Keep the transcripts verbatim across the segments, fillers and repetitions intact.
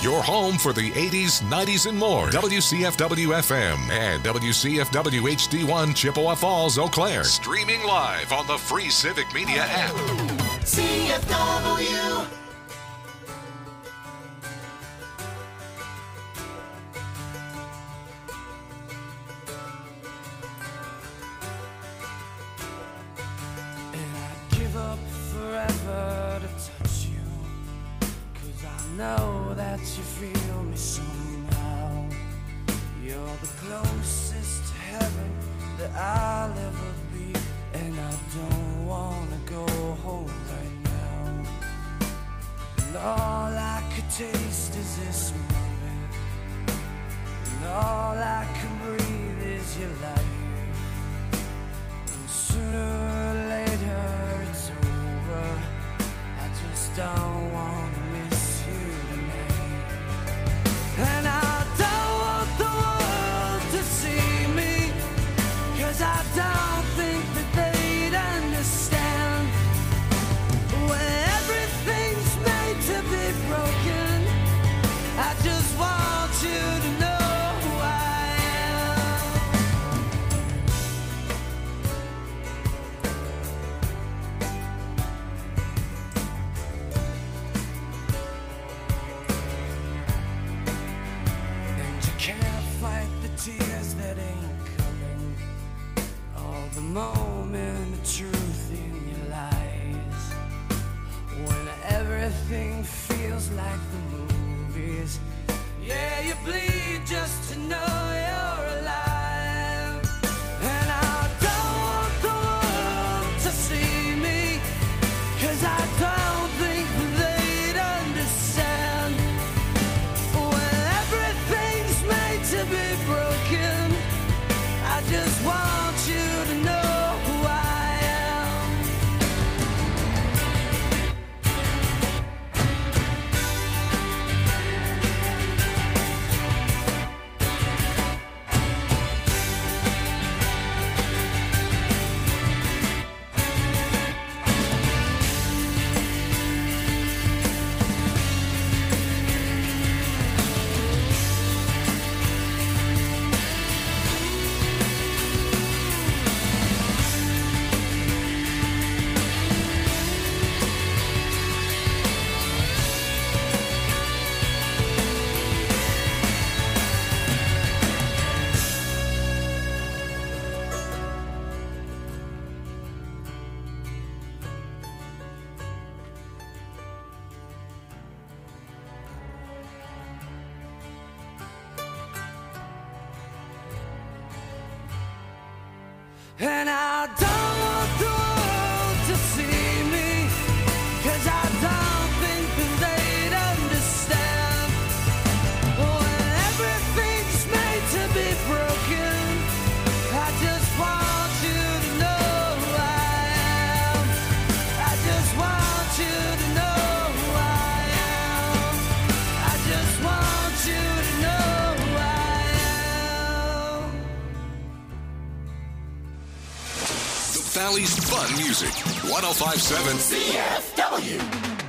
Your home for the eighties, nineties, and more. W C F W F M and W C F W H D one Chippewa Falls, Eau Claire. Streaming live on the free Civic Media app. C F W. Forever to touch you, 'cause I know that you feel me somehow. You're the closest to heaven that I'll ever be, and I don't wanna go home right now. And all I could taste is this moment, and all I can breathe is your life. And sooner or later it's over. I just don't want to miss you tonight. And I don't want the world to see me, 'cause I don't think that they'd understand. When everything's made to be broken, I just want you to know who I am. And you can't fight the tears that ain't coming, all the moment of truth in your lies. When everything feels like the movies, yeah, you bleed just to know you're alive. And I don't want the world to see me, 'cause I don't think they'd understand. When everything's made to be broken, I just want you to know who I am. And I don't want the world to see me, 'cause I don't think that they'd understand. When everything's made to be broken, I just want you to know who I am. I just want you to know who I am. I just want you to know who I am. Valley's fun music. one oh five point seven C F W.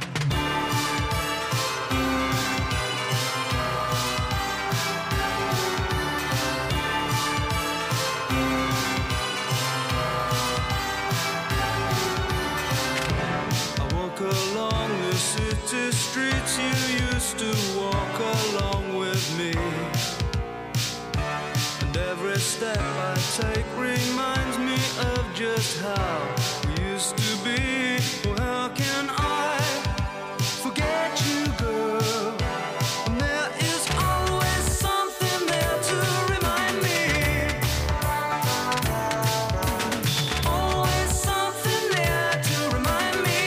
I walk along the city streets you used to walk along with me, and every step I take reminds me of just how we used to be. Well, how can I forget you, girl? And there is always something there to remind me. Always something there to remind me.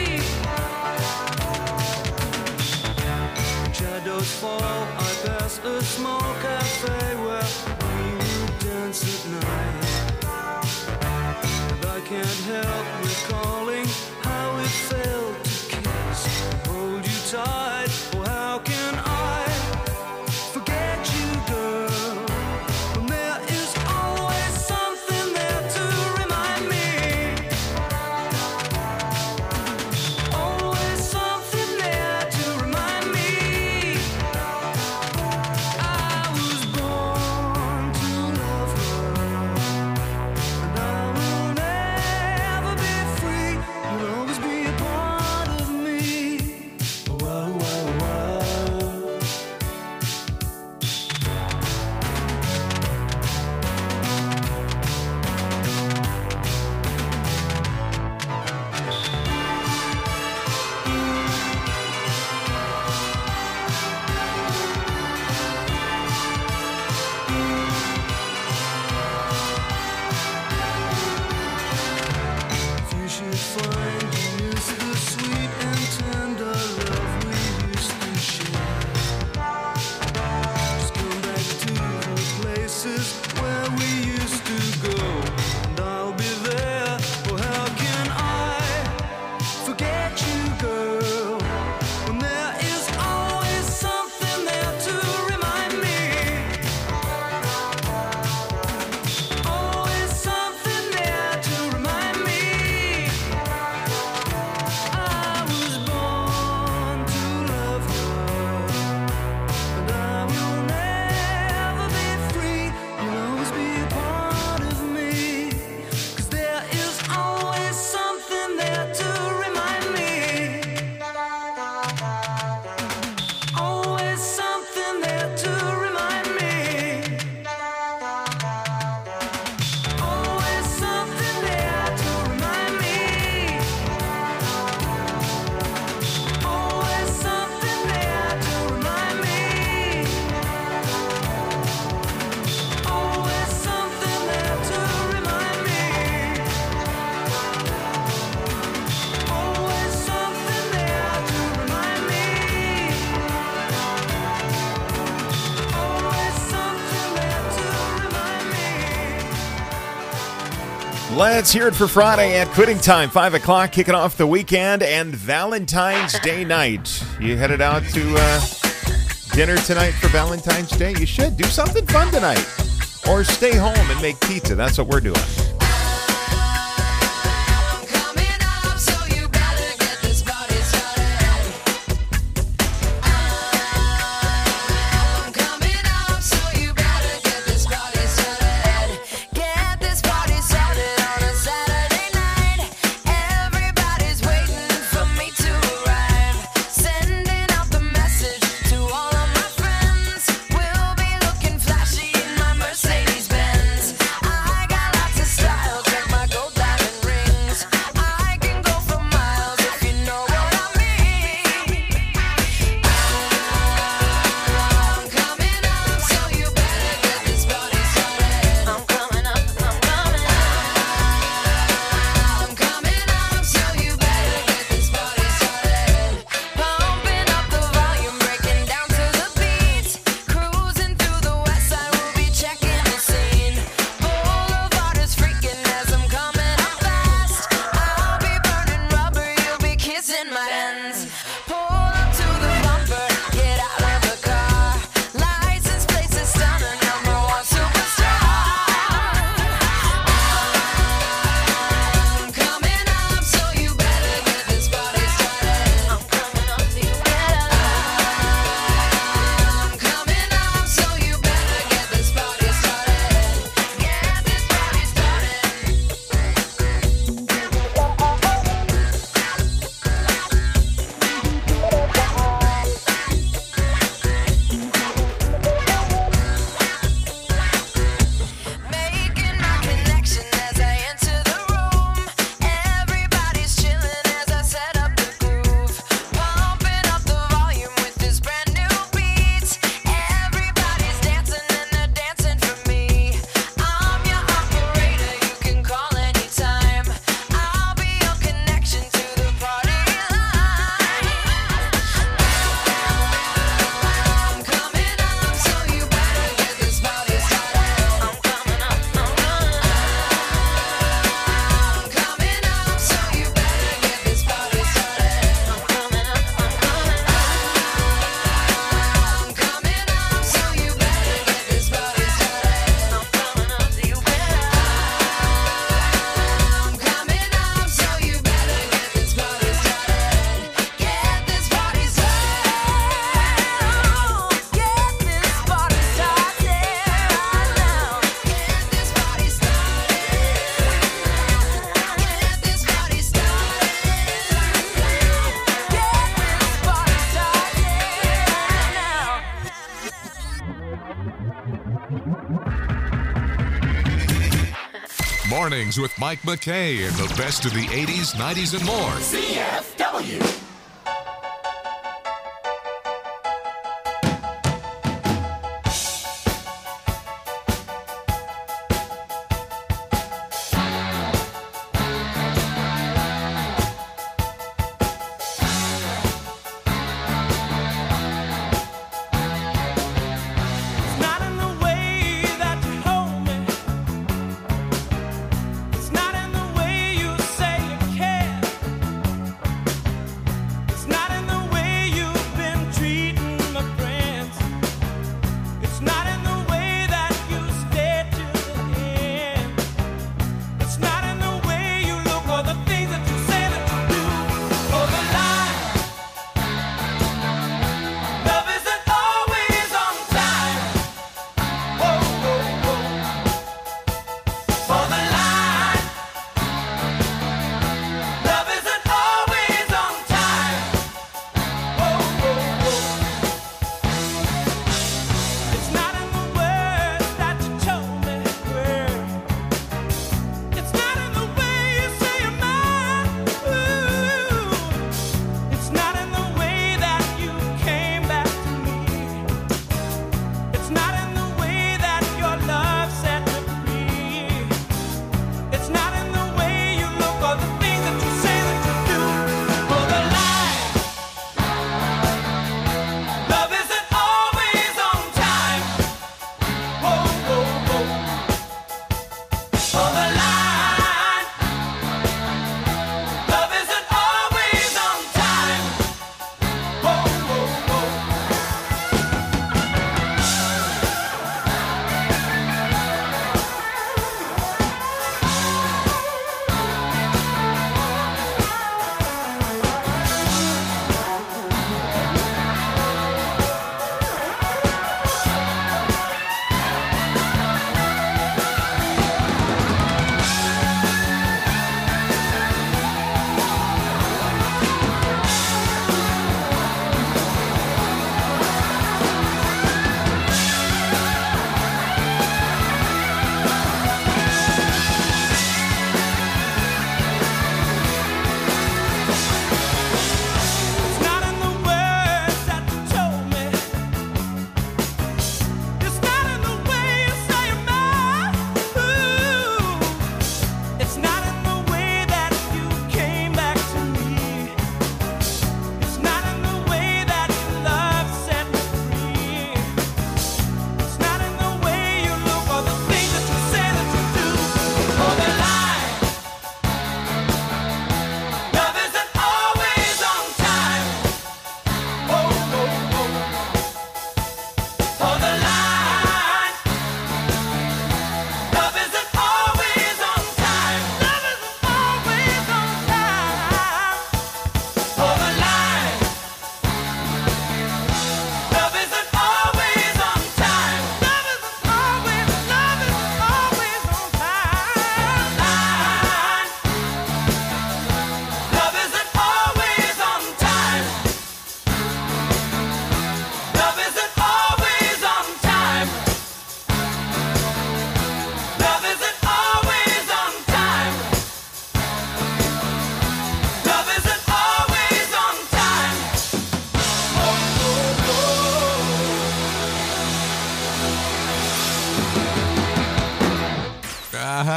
Shadows fall, I pass a small cafe where we would dance at night. And I can't help recalling how it felt to kiss and hold you tight. Oh, how can I forget you, girl? When there is always something there to remind me. Always something there to remind me. Let's hear it for Friday at Quitting Time, five o'clock, kicking off the weekend and Valentine's Day night. You headed out to uh, dinner tonight for Valentine's Day? You should do something fun tonight. Or stay home and make pizza. That's what we're doing. Mornings with Mike McKay and the best of the eighties, nineties, and more. C F W. It's not in the way you say you care.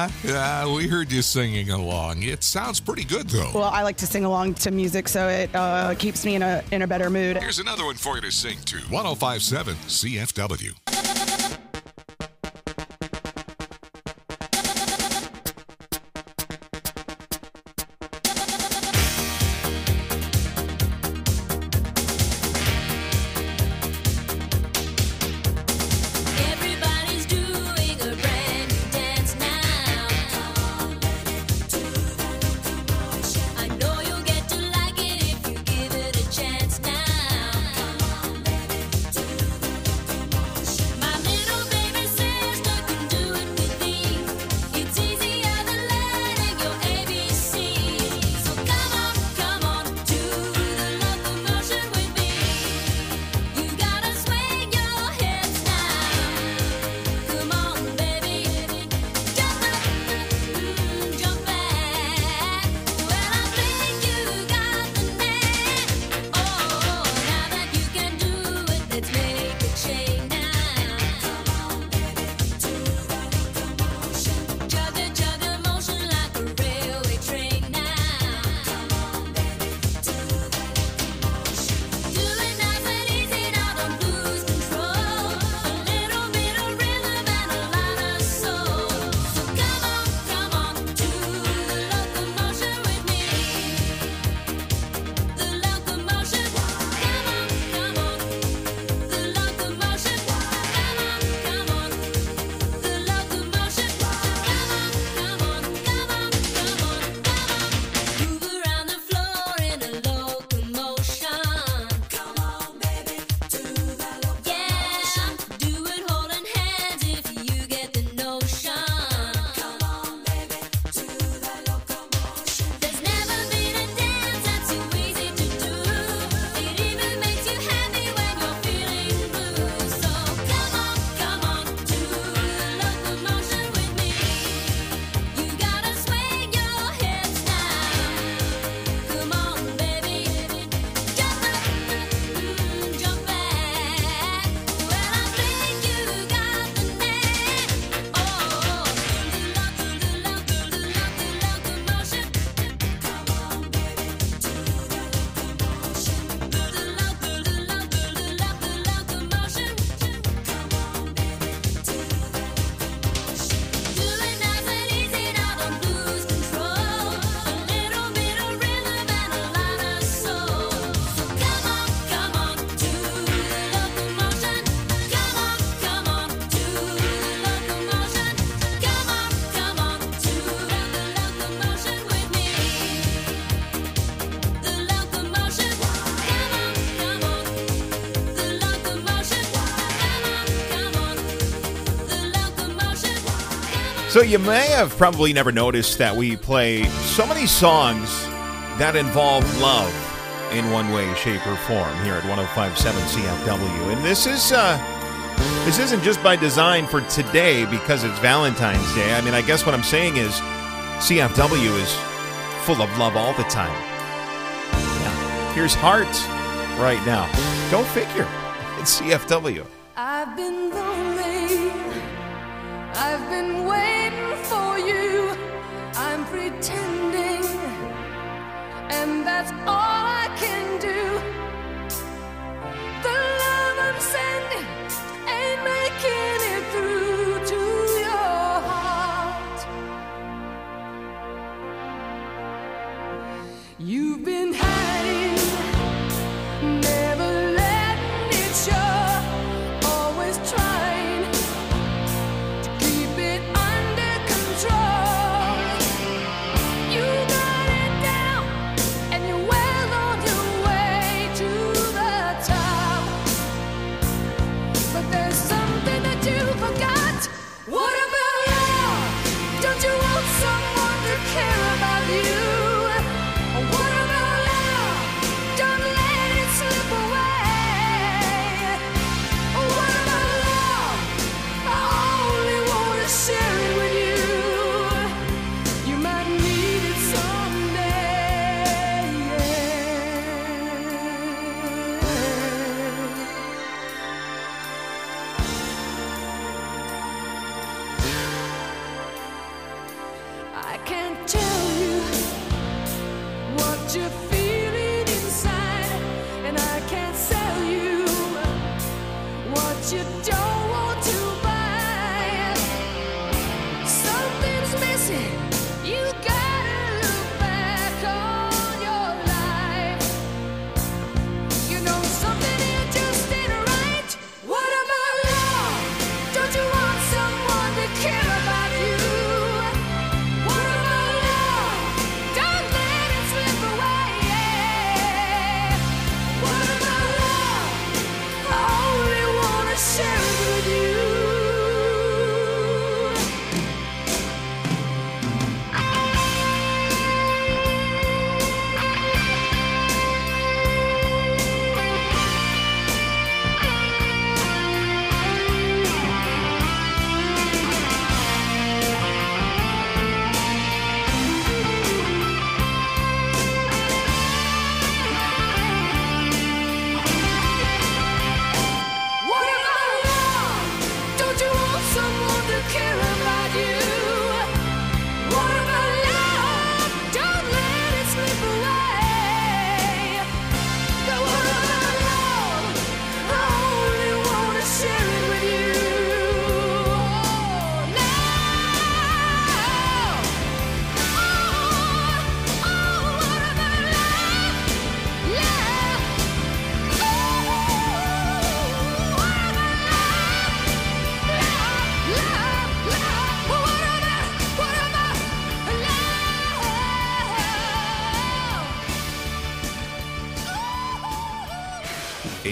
Yeah, uh, we heard you singing along. It sounds pretty good, though. Well, I like to sing along to music, so it uh, keeps me in a in a better mood. Here's another one for you to sing to. one oh five point seven C F W. Everybody's doing a brand new dance now. I know you'll get to like it if you give it a chance now. My little baby sister can do it with me. It's easier than learning your A B C. So come on, come on, do the locomotion with me. You gotta swing your hips now. Come on, baby, jump up, mm, jump back. Well, I think you got the knack. Oh, now that you can do it, let's make a chain now. Jug a jug a motion like a railway train now. Do it nice and easy, now don't lose control. A little bit of rhythm and a lot of soul. So come on, come on, do the locomotion with me. The locomotion, come on, come on. The locomotion, come on, come on. The locomotion, come on, come on, come on, come on, come on. Move around the floor in a locomotion. Come on, baby, do the locomotion. Yeah, do it holding hands if you get the notion. Come on, baby, do the locomotion. There's never been a dance that's too easy to do. It even makes you happy when you're feeling blue. So come on, come on, do the locomotion with me. You gotta swing your hips now. Come on, baby, jump up, mm, jump back. Well, I think you got the knack. Oh, the loco, the loco, the loco, locomotion. Come on, baby, do the locomotion. The loco, the loco, the loco, locomotion. Come on, baby, do the locomotion. Do it nice and easy, now don't lose control. A little bit of rhythm and a lot of soul. So come on, come on, do the locomotion. Come on, come on, do the locomotion. Come on, come on, do the locomotion with me. The locomotion, come on, come on. The locomotion, come on, come on. The locomotion, come on. So you may have probably never noticed that we play so many songs that involve love in one way, shape, or form here at one oh five point seven C F W. And this is uh, this isn't just by design for today because it's Valentine's Day. I mean, I guess what I'm saying is C F W is full of love all the time. Yeah. Here's Heart right now. Go figure. It's C F W. I've been lonely. I've been waiting for you. I'm pretending, and that's all I can do. The love I'm sending ain't making it through to your heart. You've been hiding, never letting it show, always trying to keep it under control. You got it down, and you're well on your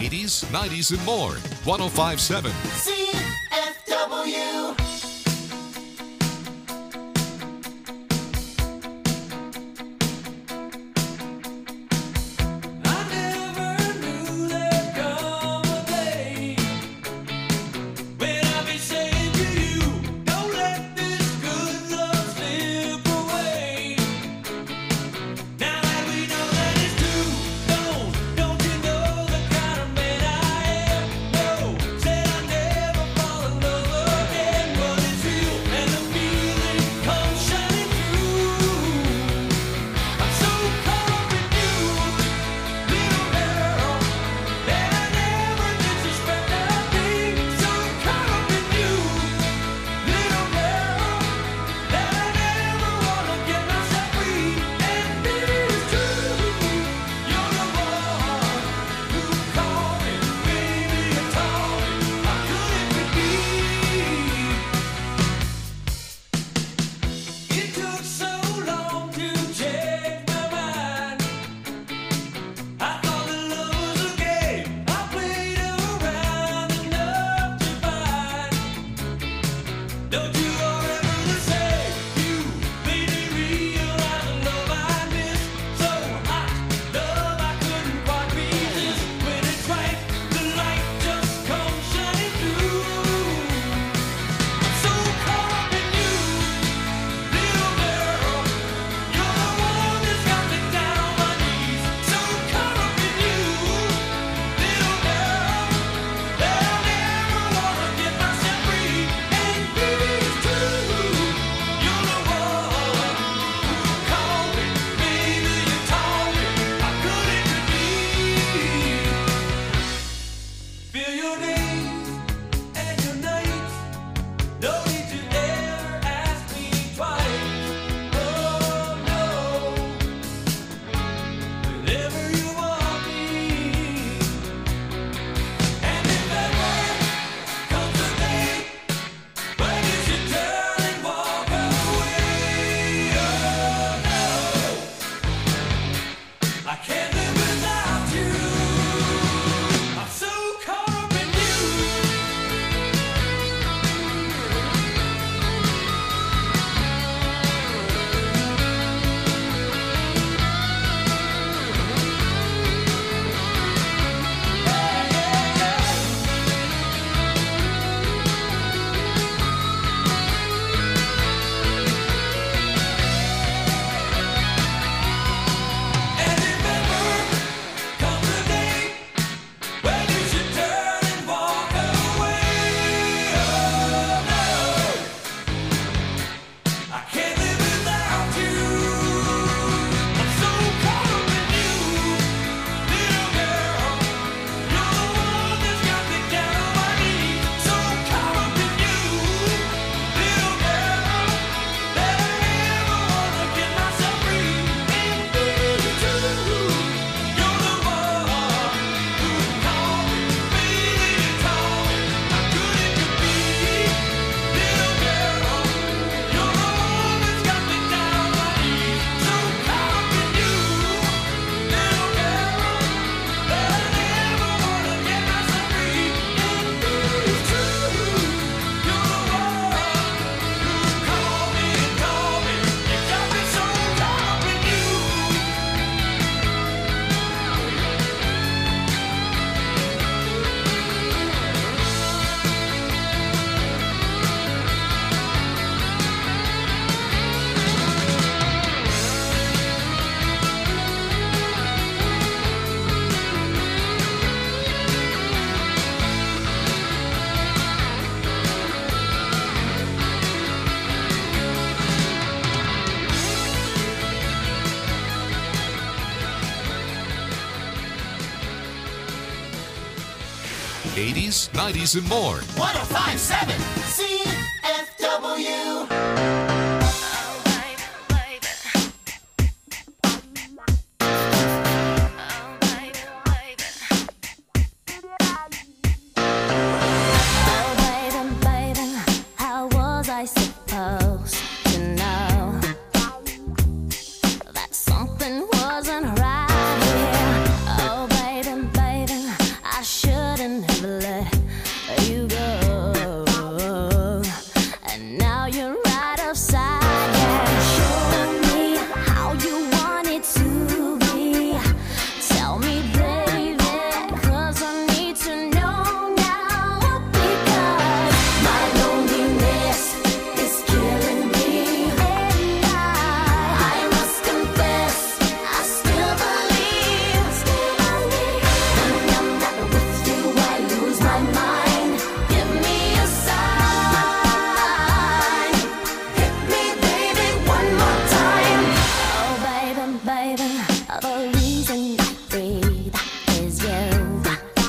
eighties, nineties, and more. one oh five point seven. C F W. I never knew there'd come a day when I'd be saying to you, don't let this good love slip away. Now that we know that it's true, don't, don't you know the kind of man I am? No, said I'd never fall in love again, but it's real and the feeling comes shining through. I'm so caught up in you, little girl, that I never did suspect I'd be so caught up in you, little girl, that I never wanna get myself free. And it is true, you're the one who called me, baby, you told me how good it could be. It took so long to change my mind. I thought that love was a game. I played around enough to find. Don't you ever say you made me realize the love I miss. So hot, love I couldn't quite resist. When it's right, the light just comes shining through. I'm so caught up in you, little girl. You're the one that's got me down on my knees. So caught up in you, little girl, that I never wanna get myself free. And it's true, you're the one who called me, baby, you told me how good it could be. Feel your days and your nights. No need to ever ask me twice. Oh no, whenever you want me. And if ever comes a day when you should turn and walk away, oh no, I can't live without you. I'm so caught up in you. And if ever comes a day when you should turn and walk away, oh no, I can't live without you. I'm so caught up in you, little girl. You're the one that's got me down on my knees. So caught up in you, little girl, that I never wanna get myself free. And it's true, you're the one who called me, baby, you told me how good it could be. Little girl, you're the one that's got me down on my knees. So caught up in you, little girl, that I never wanna get myself free. And it's true, you're the one who called me and told me you got me so caught up in you. eighties, nineties, and more. one oh five point seven. C F W. I supposed to know that something wasn't right here? Oh, baby, baby, I should. shouldn't have let you go. And now you're right outside. Yeah. Show me how you want it to be. Tell me, baby, 'cause I need to know now. Because my loneliness is killing me. And I, I must confess, I still believe, still believe. When I'm not with you, I lose my mind. Give me a sign. Hit me, baby, one more time. Oh, baby, baby, the reason I breathe is you.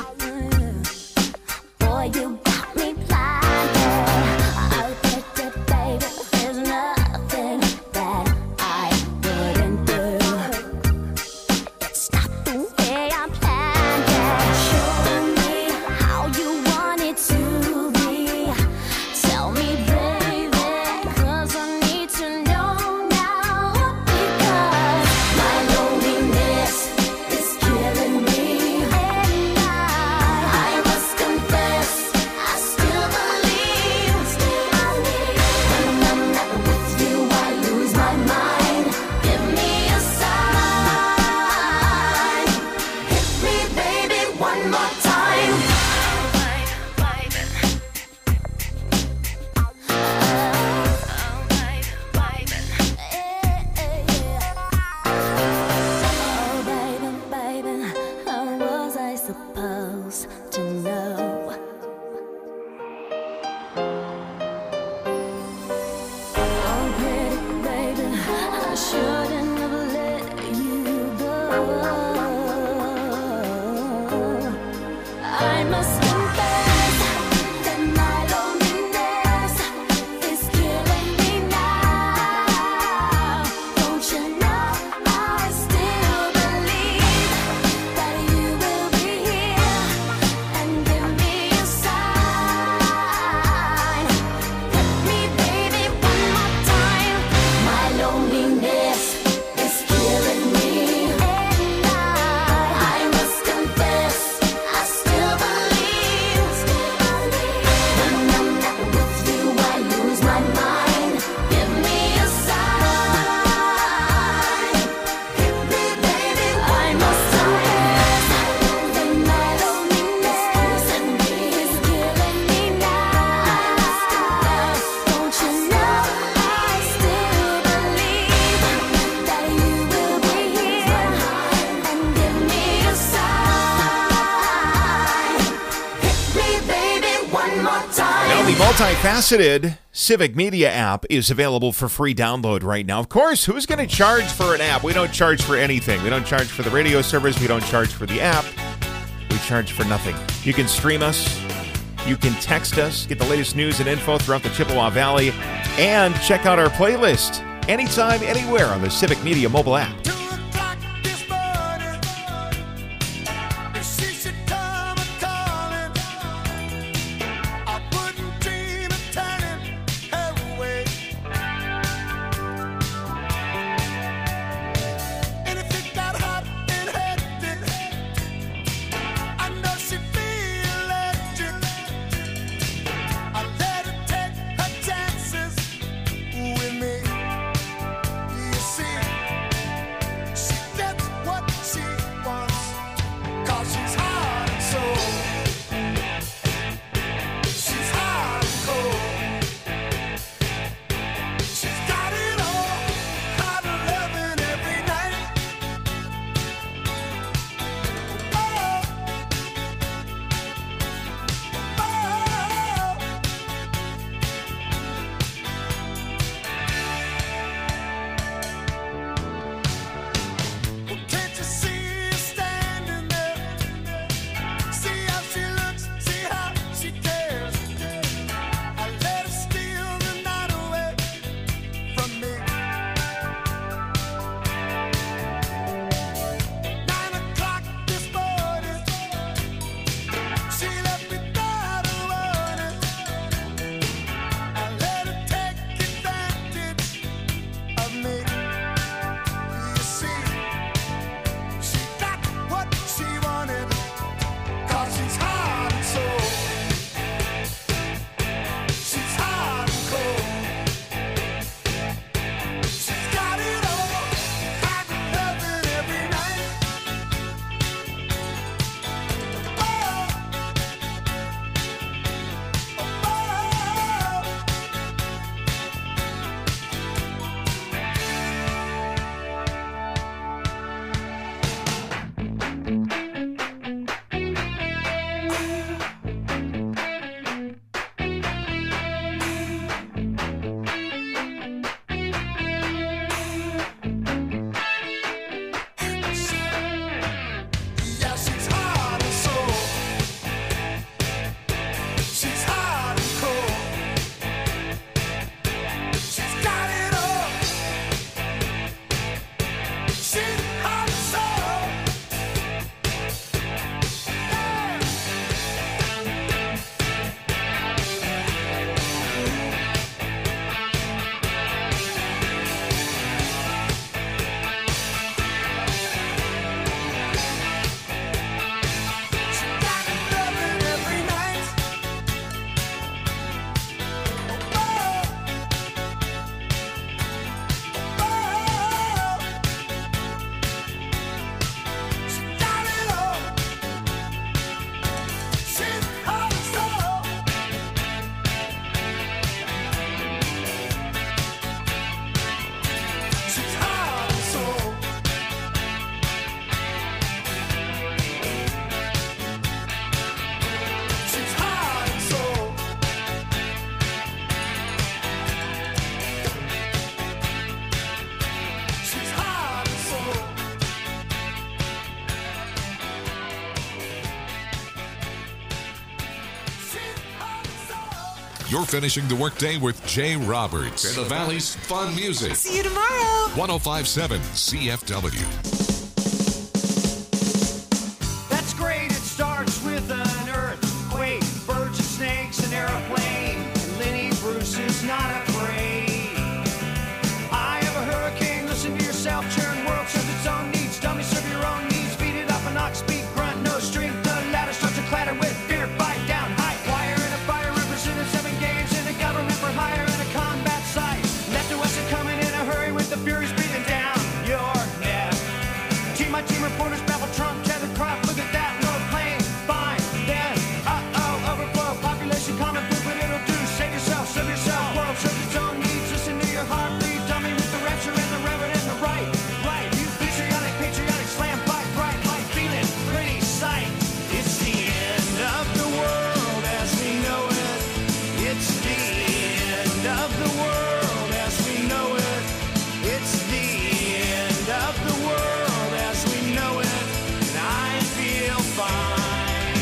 Boy, you got me blinded. I'll bet you, baby, there's nothing that I wouldn't do. It's not the way I planned it. Show me how you want it to be. Tell me, baby, 'cause I need to know now. Because my loneliness is killing me. And I, I must confess, I still believe, still believe. When I'm not with you, I lose my mind. Give me a sign. Hit me, baby, one more time. Oh, baby, baby, how was I supposed to know? Oh, pretty baby, I shouldn't have let you go. I must confess that my loneliness is killing me now. Don't you know I still believe that you will be here and give me a sign. Hit me, baby, one more time. My loneliness is killing me. And I, I must confess, I still believe, still believe. When I'm not with you, I lose my mind. Give me a sign. Hit me, baby, I must confess that my loneliness is killing me now. Don't you know I still believe that you will be here and give me a sign. Hit me, baby, one more time. Now, the multifaceted Civic Media app is available for free download right now. Of course, who's going to charge for an app? We don't charge for anything. We don't charge for the radio service. We don't charge for the app. We charge for nothing. You can stream us. You can text us, get the latest news and info throughout the Chippewa Valley, and check out our playlist anytime, anywhere on the Civic Media mobile app. Two o'clock this morning, if she should come a-calling, I wouldn't dream of turning her away. And if it got hot and hectic, I know she'd feel electric. I let her take her chances with me. You see, You're finishing the workday with Jay Roberts and the Valley's fun music. See you tomorrow. one oh five point seven C F W. That's great, it starts with an earthquake, birds and snakes, an airplane, and Lenny Bruce is not afraid. I have a hurricane, listen to yourself, churn, world serves its own needs, dummy serve your own needs, beat it up an ox, beat, grunt, no strength, the ladder starts to clatter with fear, fight down, high wire and a fire, representing seven games in a government for hire and a combat site, left to west and coming in a hurry with the furies breathing down your neck. Team, my team reporters babble Trump, tethered crop, look at that, no plane, fine, then, uh-oh, overflow, population common food, but it'll do, save yourself, serve yourself, world serves its own needs, listen to your heartbeat, dummy with the rapture and the reverend and the right, right, you patriotic, patriotic, slam, fight, bright, light, feeling, pretty sight, it's the end of the world as we know it, it's the end of the world as we know it, it's the end of the world as we know it, and I feel fine.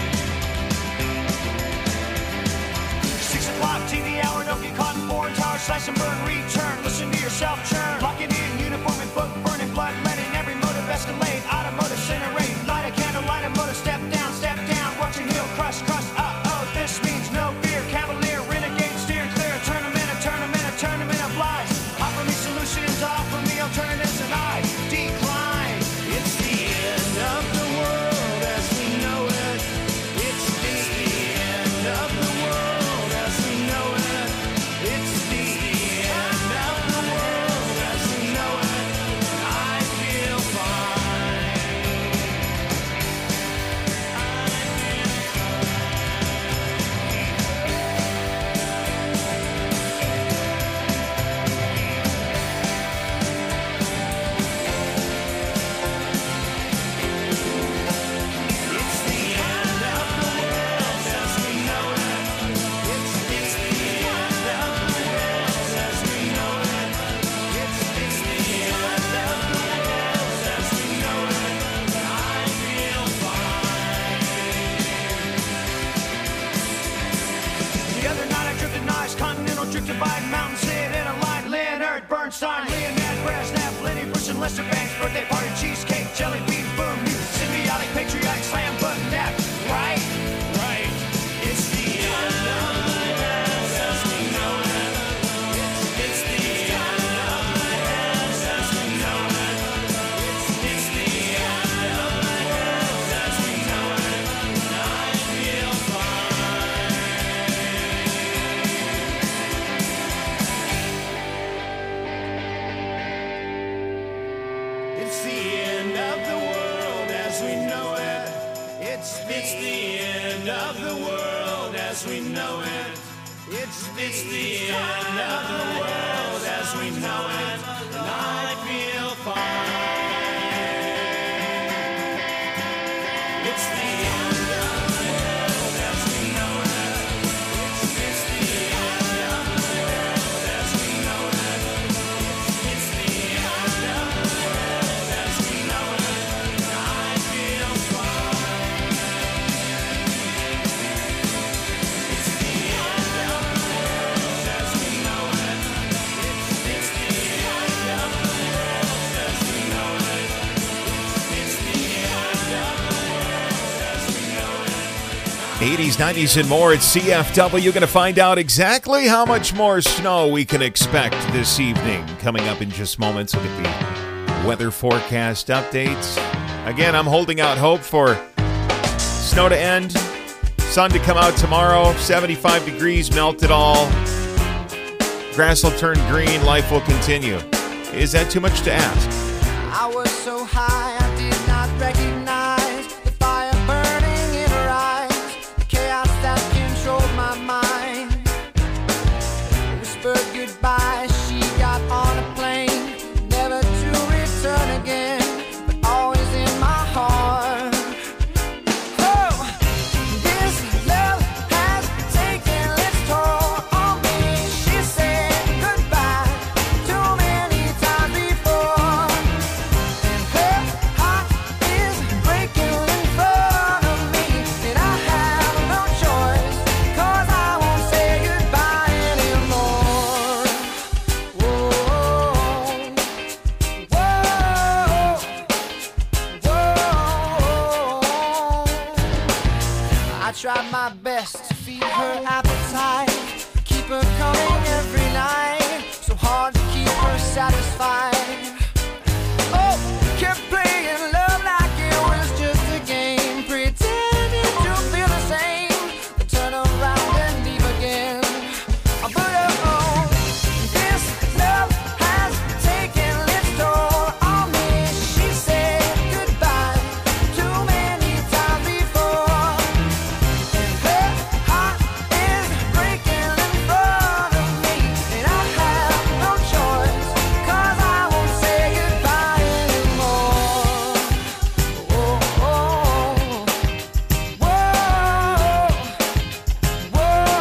Six o'clock T V hour, don't get caught in foreign tower, slash and burn, return, listen to yourself churn, lock it in, uniform and book, burning blood, letting every motive escalate, automotive incinerate, light a candle, light a motor, step down, step down, watching heel crush, crush, uh-oh, this means no fear, cavalier, renegade, steer clear, a tournament, a tournament, a tournament of lies, offer me solutions, offer me alternatives, and I decline, it's the end of the world as we know it, it's the end of the world as we know it, it's the end of the world as we know it, and I feel fine. It's the end of the world as we know it. It's it's the end of the world as we know it. It's it's the end of the world as we know it. And I feel fine. The other night I drifted nice, continental drifted by mountain, sit in a line, Leonard Bernstein, Leonard Brezhnev, Lenny Bruce and Lester Banks, birthday party, cheesecake, jelly bean, boom, you symbiotic, patriotic, slam button, that, right, right, it's the end of the world as we know it, it's, it's the end of the world as we know it, it's, it's the end of the world as we know it, and I feel fine. It's the end of the world as we know it. It's it's the end of the world as we know it. It's it's the end of the world as we know it. And I feel fine. It's the end of the world as we know it. It's it's the end of the world as we know it. It's the end of the world as we know it, and I feel fine. It's the end of the world as we know it. It's, it's the end of the world as we know it. It's, it's the end of the world as we know it. eighties, nineties, and more at C F W. You're going to find out exactly how much more snow we can expect this evening. Coming up in just moments, look at the weather forecast updates. Again, I'm holding out hope for snow to end, sun to come out tomorrow, seventy-five degrees, melt it all. Grass will turn green, life will continue. Is that too much to ask? I was so high I did not recognize the fire burning in her eyes, the chaos that controlled my mind. Whispered goodbye, she got on a plane, never to return again, but always in my heart. Oh, this love has taken its toll on me. She said goodbye too many times before, and her heart is my best to feed her appetite, keep her coming every night, so hard to keep her satisfied. Oh, kept playing love like it was just a game, pretending to feel the same, but turn around and leave again. But oh, this love has taken its toll on me. She said goodbye too many times before, and her heart is breaking in front of me, and I have no choice, 'cause I won't say goodbye anymore. Oh, oh, oh. Whoa,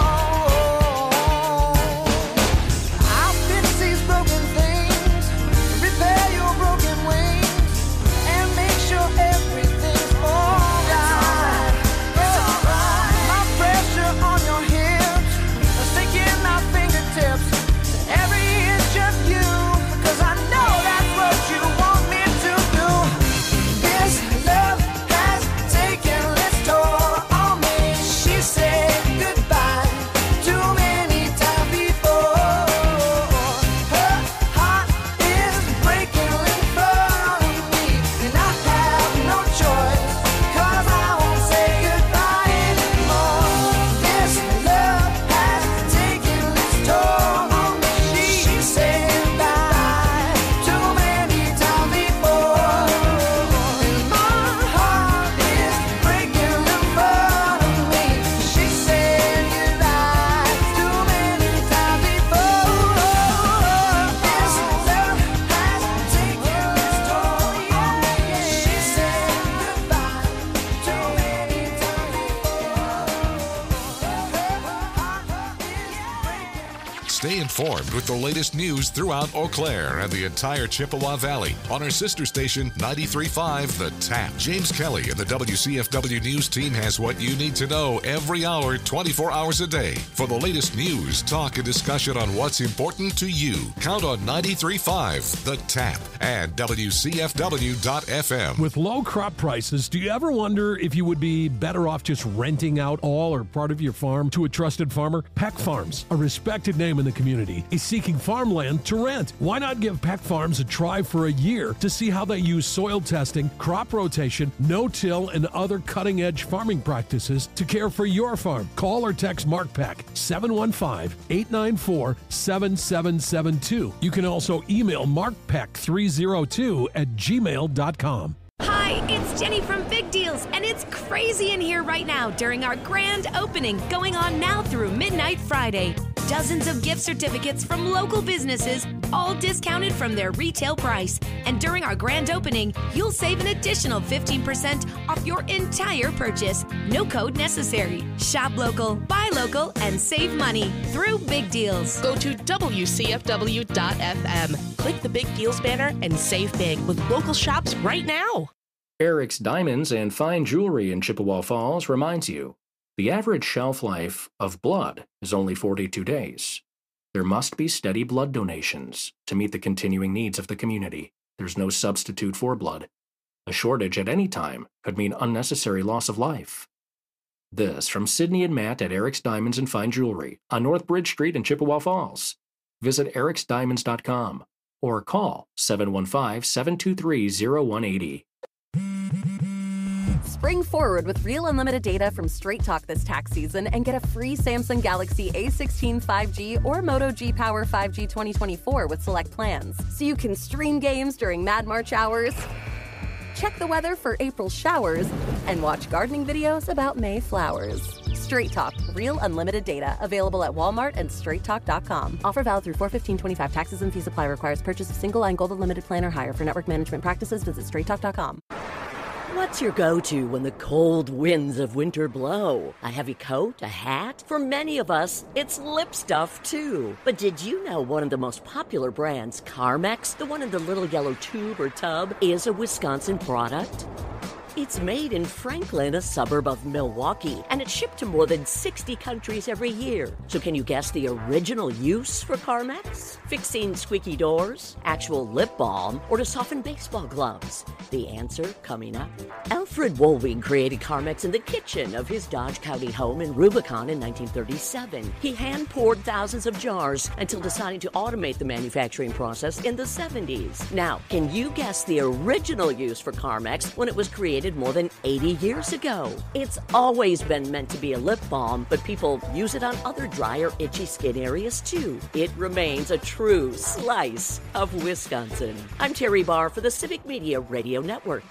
whoa. I'll fix these broken things, repair your broken wings, and make sure everything's alright. It's alright. My pressure on your hips, sticking my fingertips to every inch of you, 'cause I know that's what you want me to do. This love has taken its toll on me. She said goodbye too many times before. Her heart is breaking in front of me, and I have no choice, 'cause I won't say goodbye anymore. This love has taken its toll on me. She said goodbye too many times before, and my heart is breaking in front of me. She said goodbye too many times before. This love has taken its toll on me. She said goodbye too many times before. Stay informed with the latest news throughout Eau Claire and the entire Chippewa Valley on our sister station ninety-three point five The Tap. James Kelly and the W C F W News team has what you need to know every hour, twenty-four hours a day. For the latest news, talk, and discussion on what's important to you, count on ninety-three point five The Tap and W C F W dot F M. With low crop prices, do you ever wonder if you would be better off just renting out all or part of your farm to a trusted farmer? Peck Farms, a respected name in the community, is seeking farmland to rent. Why not give Peck Farms a try for a year to see how they use soil testing, crop rotation, no-till, and other cutting-edge farming practices to care for your farm? Call or text Mark Peck, seven one five, eight nine four, seven seven seven two. You can also email markpeck three oh two at gmail dot com. Hi, it's Jenny from Big Deals, and it's crazy in here right now during our grand opening going on now through midnight Friday. Dozens of gift certificates from local businesses, all discounted from their retail price. And during our grand opening, you'll save an additional fifteen percent off your entire purchase. No code necessary. Shop local, buy local, and save money through Big Deals. Go to W C F W dot F M. Click the Big Deals banner and save big with local shops right now. Eric's Diamonds and Fine Jewelry in Chippewa Falls reminds you, the average shelf life of blood is only forty-two days. There must be steady blood donations to meet the continuing needs of the community. There's no substitute for blood. A shortage at any time could mean unnecessary loss of life. This from Sydney and Matt at Eric's Diamonds and Fine Jewelry on North Bridge Street in Chippewa Falls. Visit erics diamonds dot com or call seven one five, seven two three, zero one eight zero. Spring forward with real unlimited data from Straight Talk this tax season and get a free Samsung Galaxy A sixteen five G or Moto G Power five G twenty twenty-four with select plans. So you can stream games during Mad March hours, check the weather for April showers, and watch gardening videos about May flowers. Straight Talk, real unlimited data. Available at Walmart and straight talk dot com. Offer valid through four fifteen twenty-five. Taxes and fees apply. Requires purchase of single line Gold Unlimited plan or higher. For network management practices, visit straight talk dot com. What's your go-to when the cold winds of winter blow? A heavy coat? A hat? For many of us, it's lip stuff, too. But did you know one of the most popular brands, Carmex, the one in the little yellow tube or tub, is a Wisconsin product? It's made in Franklin, a suburb of Milwaukee, and it's shipped to more than sixty countries every year. So can you guess the original use for Carmex? Fixing squeaky doors, actual lip balm, or to soften baseball gloves? The answer coming up. Alfred Woolwing created Carmex in the kitchen of his Dodge County home in Rubicon in nineteen thirty-seven. He hand-poured thousands of jars until deciding to automate the manufacturing process in the seventies. Now, can you guess the original use for Carmex when it was created more than eighty years ago? It's always been meant to be a lip balm, but people use it on other dry or itchy skin areas too. It remains a true slice of Wisconsin. I'm Terry Barr for the Civic Media Radio Network.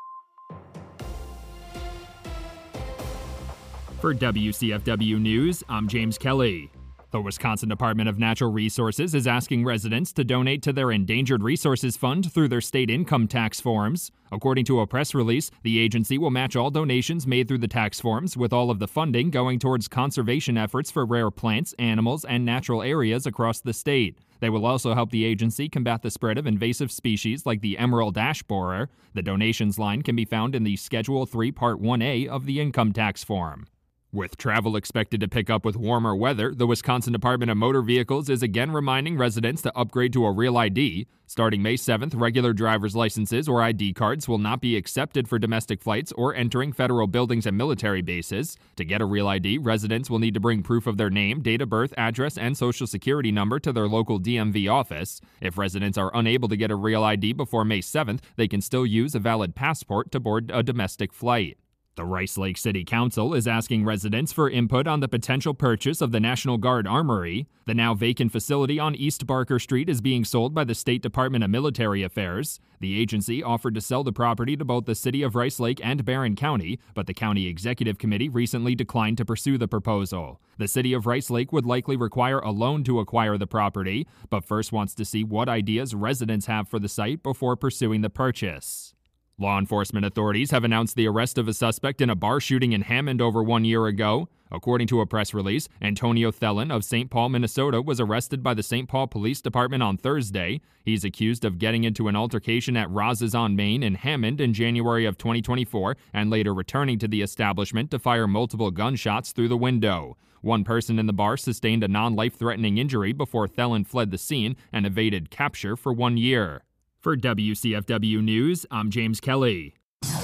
For W C F W News, I'm James Kelly. The Wisconsin Department of Natural Resources is asking residents to donate to their Endangered Resources Fund through their state income tax forms. According to a press release, the agency will match all donations made through the tax forms, with all of the funding going towards conservation efforts for rare plants, animals, and natural areas across the state. They will also help the agency combat the spread of invasive species like the emerald ash borer. The donations line can be found in the Schedule three Part one A of the income tax form. With travel expected to pick up with warmer weather, the Wisconsin Department of Motor Vehicles is again reminding residents to upgrade to a real I D. Starting May seventh, regular driver's licenses or I D cards will not be accepted for domestic flights or entering federal buildings and military bases. To get a real I D, residents will need to bring proof of their name, date of birth, address, and social security number to their local D M V office. If residents are unable to get a real I D before May seventh, they can still use a valid passport to board a domestic flight. The Rice Lake City Council is asking residents for input on the potential purchase of the National Guard Armory. The now vacant facility on East Barker Street is being sold by the State Department of Military Affairs. The agency offered to sell the property to both the city of Rice Lake and Barron County, but the County Executive Committee recently declined to pursue the proposal. The city of Rice Lake would likely require a loan to acquire the property, but first wants to see what ideas residents have for the site before pursuing the purchase. Law enforcement authorities have announced the arrest of a suspect in a bar shooting in Hammond over one year ago. According to a press release, Antonio Thelen of Saint Paul, Minnesota, was arrested by the Saint Paul Police Department on Thursday. He's accused of getting into an altercation at Roz's on Main in Hammond in January of twenty twenty-four and later returning to the establishment to fire multiple gunshots through the window. One person in the bar sustained a non-life-threatening injury before Thelen fled the scene and evaded capture for one year. For W C F W News, I'm James Kelly.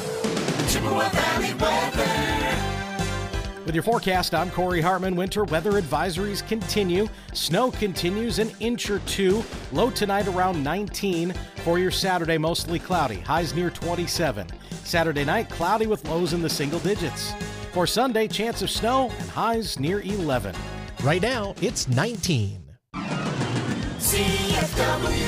Chippewa Valley weather. With your forecast, I'm Corey Hartman. Winter weather advisories continue. Snow continues an inch or two. Low tonight around nineteen. For your Saturday, mostly cloudy. Highs near twenty-seven. Saturday night, cloudy with lows in the single digits. For Sunday, chance of snow and highs near eleven. Right now, it's nineteen. C F W.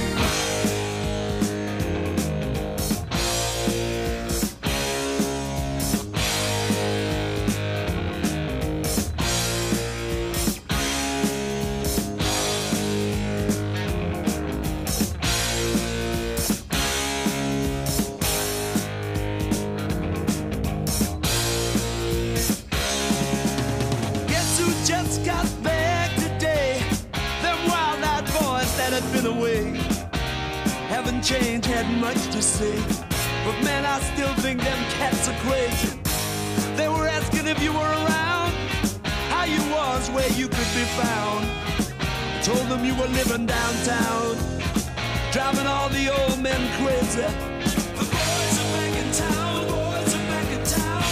Change had much to say, but man, I still think them cats are crazy. They were asking if you were around, how you was, where you could be found. Told them you were living downtown, driving all the old men crazy. The boys are back in town, boys are back in town.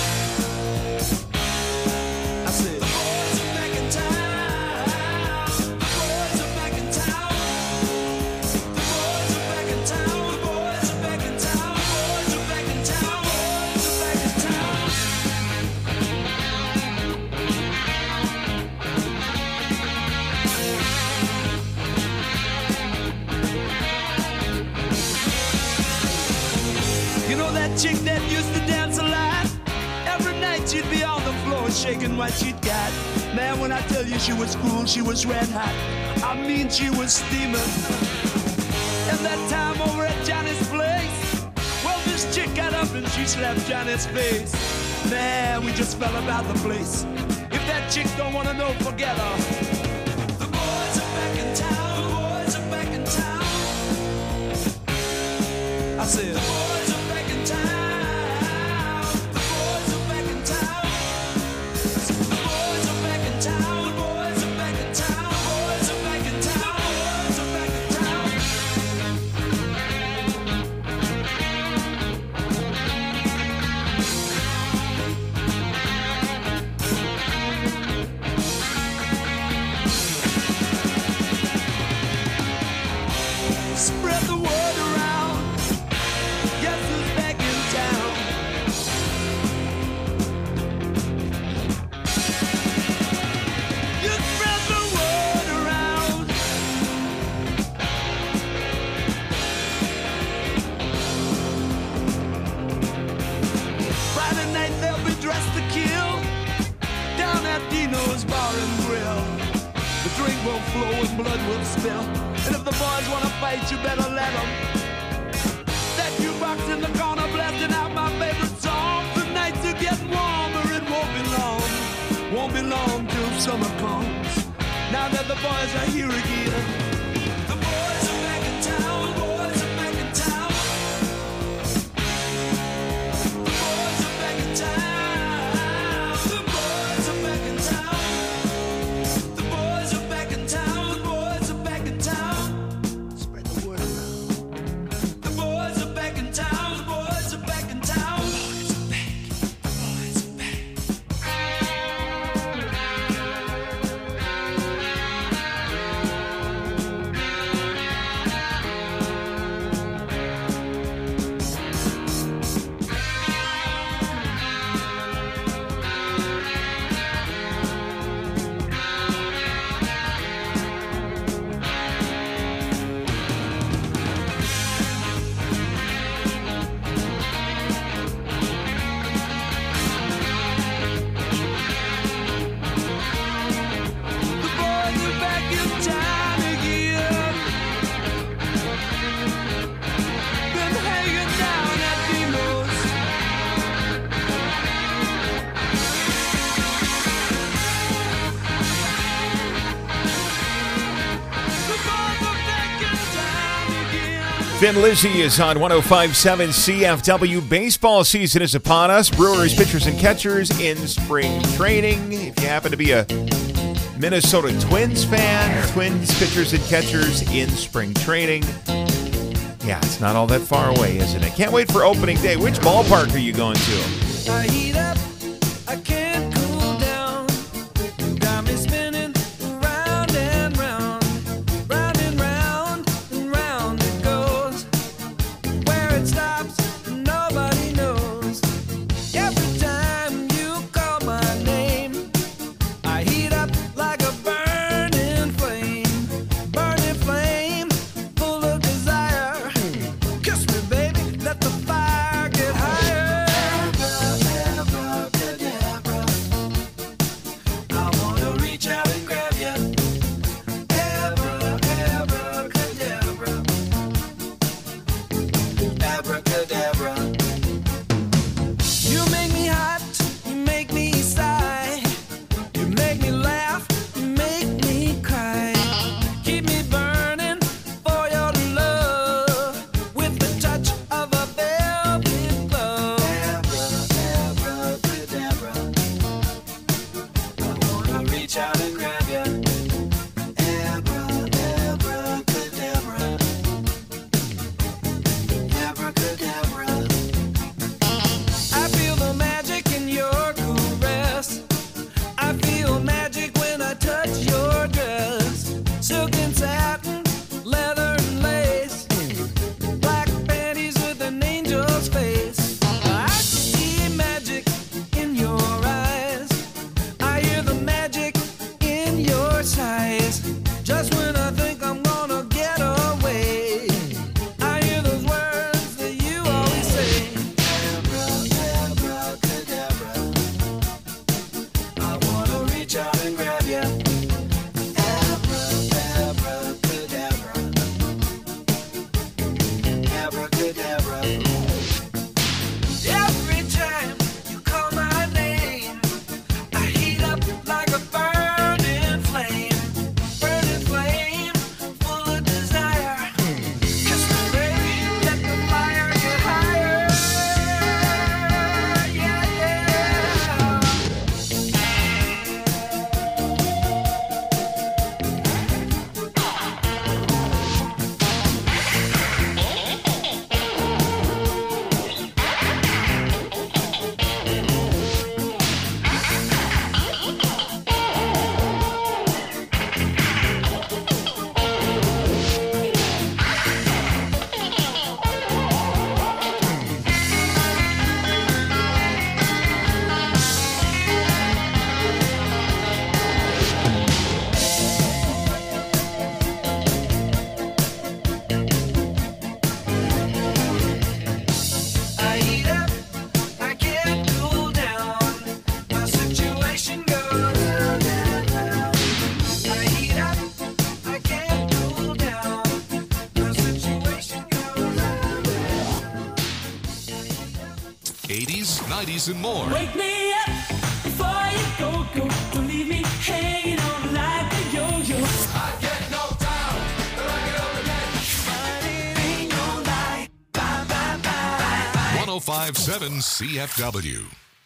I said, the boys are back in town, the boys are back in town. Chick that used to dance a lot. Every night she'd be on the floor shaking what she'd got. Man, when I tell you she was cool, she was red hot. I mean, she was steaming. And that time over at Johnny's place, well, this chick got up and she slapped Johnny's face. Man, we just fell about the place. If that chick don't want to know, forget her. The boys are back in town, the boys are back in town. I said, the boys are back in town. Dino's Bar and Grill. The drink will flow and blood will spill. And if the boys wanna fight, you better let them. That jukebox in the corner blasting out my favorite song. The nights are getting warmer, it won't be long. Won't be long till summer comes. Now that the boys are here again. The boys are back in town, boys are back in town. The boys are back in town. The boys are back in town. The boys are back in town. The boys are back in town. Spread the word around. The boys are back in town. The boys are back in town. The boys are back. The boys are back. Thin Lizzy is on one oh five point seven C F W. Baseball season is upon us. Brewers pitchers and catchers in spring training. If you happen to be a Minnesota Twins fan, Twins pitchers and catchers in spring training. Yeah, it's not all that far away, isn't it? Can't wait for opening day. Which ballpark are you going to? I heat up, I can't cool down. Got me spinning round and round, round and round and round it goes. Where it stops, nobody knows. Every time you call my name, I heat up like a burning flame, burning flame, full of desire. Kiss me, baby, let the fire get higher. I wanna reach out and grab you. Abra, abracadabra. Abracadabra. You make me hot, you make me sigh. You make me laugh, you make me cry. Keep me burning for your love with the touch of a velvet glove. Abra, abracadabra. I wanna reach out and grab you. Abra, abracadabra. Abracadabra. I feel the magic in your caress. I feel magic when I touch your dress. Silk and satin, leather and lace. Black panties with an angel's face. I see magic in your eyes. I hear the magic in nineties, and more. Wake me up before you go, go. Don't leave me hanging on like a yo-yo. I get knocked down, then I get up again. But it ain't no lie. Bye, bye, bye, bye. one oh five point seven C F W.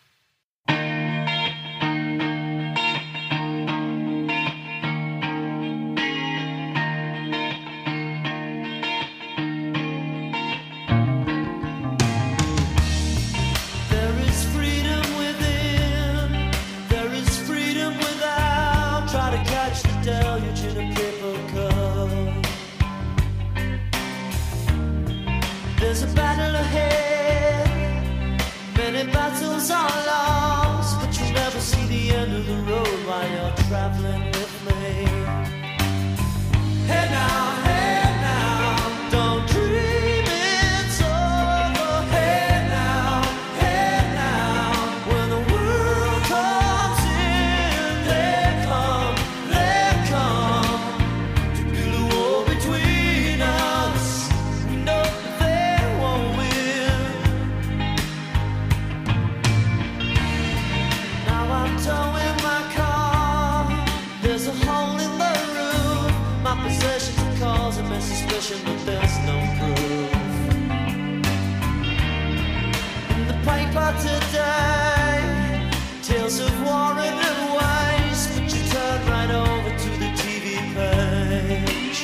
There is freedom within. There is freedom without. Try to catch the deluge in a paper cup. There's a battle ahead. Many battles are lost, but you never see the end of the road while you're traveling with me. Hey now, hey now, don't dream it's over. Hey now, hey now, when the world comes in, they come, they come to build a wall between us. We know they won't win. Now I'm towing my car. There's a hole in the roof. My possessions are causing me suspicion, but there's no proof. In the paper today, tales of war and waste, but you turn right over to the T V page.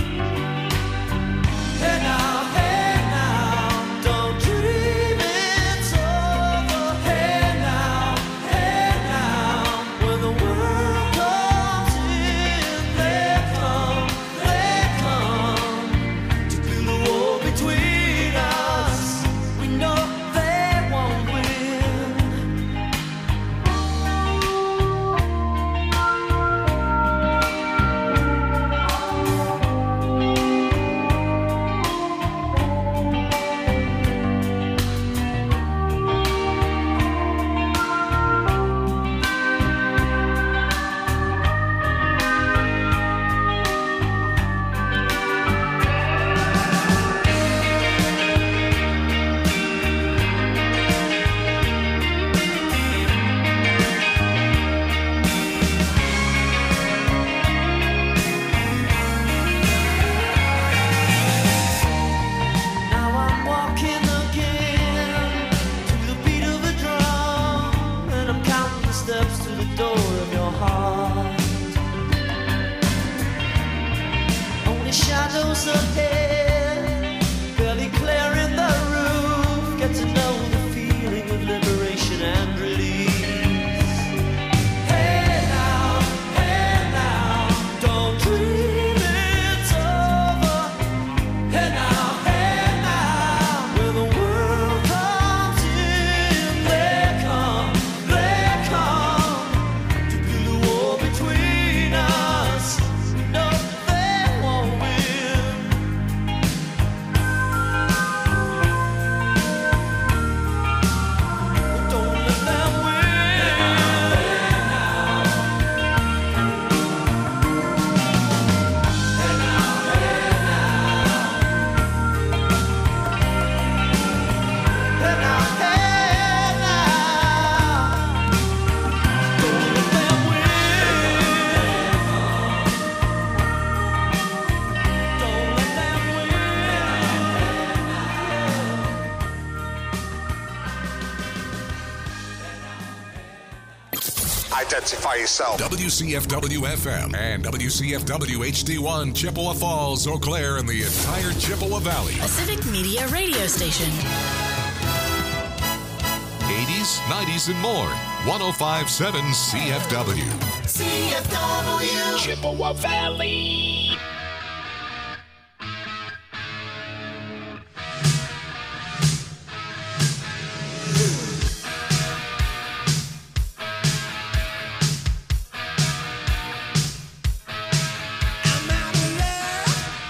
Hey now, hey now, don't dream it's over. Hey now, hey now, when the world comes in, they come, they come to build a wall between us. We know they won't win. Now I'm walking again to the beat of a drum, and I'm counting the steps to the door of your heart. Only shadows ahead, barely clearing the roof. Get to know the feeling of liberation and release. Hey now, hey now, don't dream it's over. Hey now, hey now, when the world comes in, they come, they come to build a wall between us. No, they won't win. Don't let them win. Hey now, hey now, don't let them win. Don't let them Identify yourself. W C F W F M and W C F W H D one, Chippewa Falls, Eau Claire, and the entire Chippewa Valley. A Civic Media radio station. eighties, nineties, and more. one oh five point seven C F W. C F W. Chippewa Valley.